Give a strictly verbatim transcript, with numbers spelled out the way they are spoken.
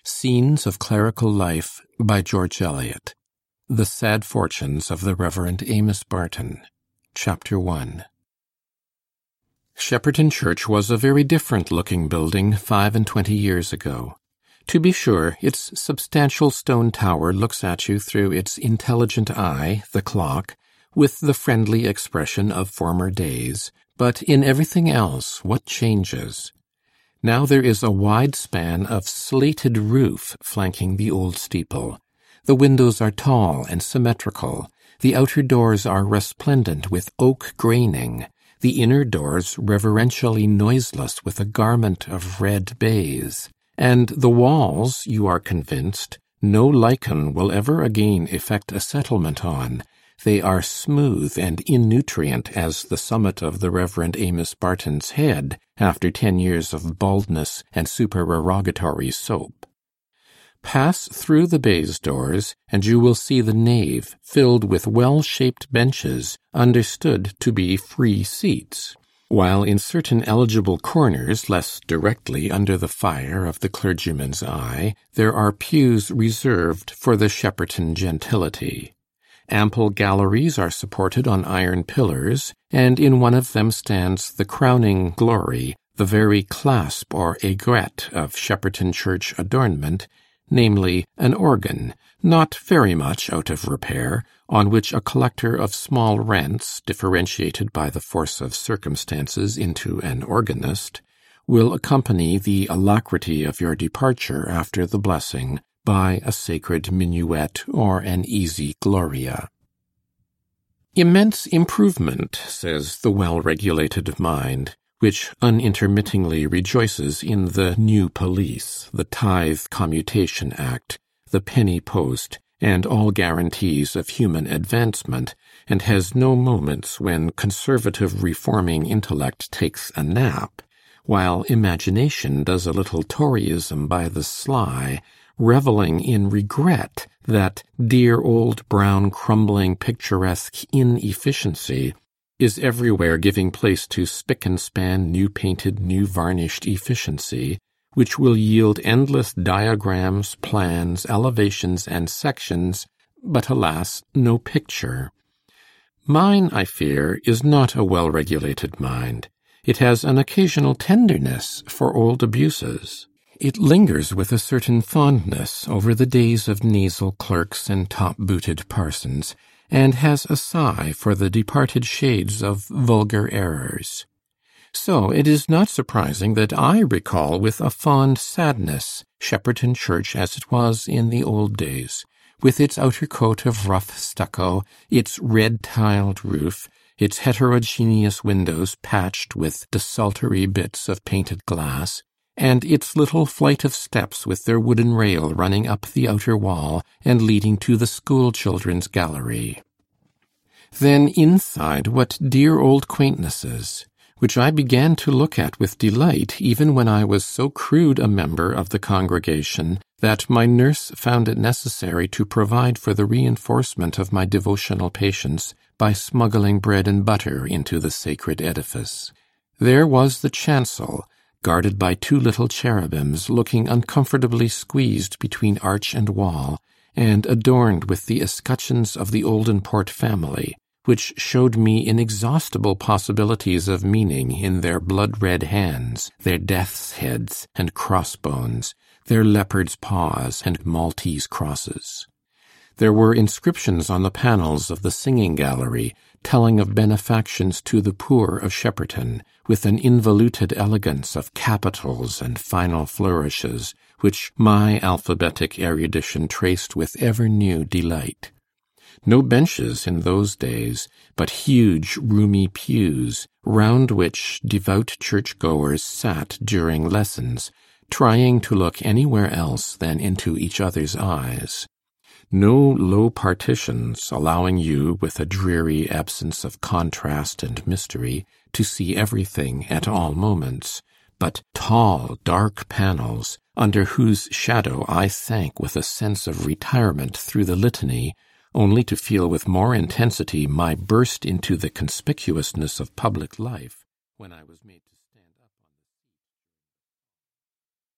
Scenes of Clerical Life by George Eliot. The Sad Fortunes of the Reverend Amos Barton. Chapter one. Shepperton Church was a very different-looking building five and twenty years ago. To be sure, its substantial stone tower looks at you through its intelligent eye, the clock, with the friendly expression of former days, but in everything else what changes! Now there is a wide span of slated roof flanking the old steeple. The windows are tall and symmetrical. The outer doors are resplendent with oak graining, the inner doors reverentially noiseless with a garment of red baize. And the walls, you are convinced, no lichen will ever again effect a settlement on. They are smooth and innutrient as the summit of the Reverend Amos Barton's head after ten years of baldness and supererogatory soap. Pass through the baize doors, and you will see the nave filled with well-shaped benches, understood to be free seats, while in certain eligible corners, less directly under the fire of the clergyman's eye, there are pews reserved for the Shepperton gentility. Ample galleries are supported on iron pillars, and in one of them stands the crowning glory, the very clasp or aigrette of Shepperton Church adornment, namely, an organ, not very much out of repair, on which a collector of small rents, differentiated by the force of circumstances into an organist, will accompany the alacrity of your departure after the blessing by a sacred minuet or an easy gloria. Immense improvement, says the well-regulated mind, which unintermittingly rejoices in the new police, the Tithe Commutation Act, the penny post, and all guarantees of human advancement, and has no moments when conservative reforming intellect takes a nap, while imagination does a little Toryism by the sly, reveling in regret that dear old brown crumbling picturesque inefficiency is everywhere giving place to spick-and-span new-painted, new-varnished efficiency, which will yield endless diagrams, plans, elevations, and sections, but alas, no picture. Mine, I fear, is not a well-regulated mind. It has an occasional tenderness for old abuses. It lingers with a certain fondness over the days of nasal clerks and top-booted parsons, and has a sigh for the departed shades of vulgar errors. So it is not surprising that I recall with a fond sadness Shepperton Church as it was in the old days, with its outer coat of rough stucco, its red-tiled roof, its heterogeneous windows patched with desultory bits of painted glass, and its little flight of steps with their wooden rail running up the outer wall and leading to the school-children's gallery. Then inside, what dear old quaintnesses, which I began to look at with delight even when I was so crude a member of the congregation that my nurse found it necessary to provide for the reinforcement of my devotional patience by smuggling bread and butter into the sacred edifice. There was the chancel, guarded by two little cherubims looking uncomfortably squeezed between arch and wall, and adorned with the escutcheons of the Oldenport family, which showed me inexhaustible possibilities of meaning in their blood-red hands, their death's heads and crossbones, their leopard's paws and Maltese crosses. There were inscriptions on the panels of the singing gallery, telling of benefactions to the poor of Shepperton, with an involuted elegance of capitals and final flourishes, which my alphabetic erudition traced with ever-new delight. No benches in those days, but huge roomy pews, round which devout church-goers sat during lessons, trying to look anywhere else than into each other's eyes. No low partitions allowing you, with a dreary absence of contrast and mystery, to see everything at all moments, but tall, dark panels, under whose shadow I sank with a sense of retirement through the litany, only to feel with more intensity my burst into the conspicuousness of public life when I was made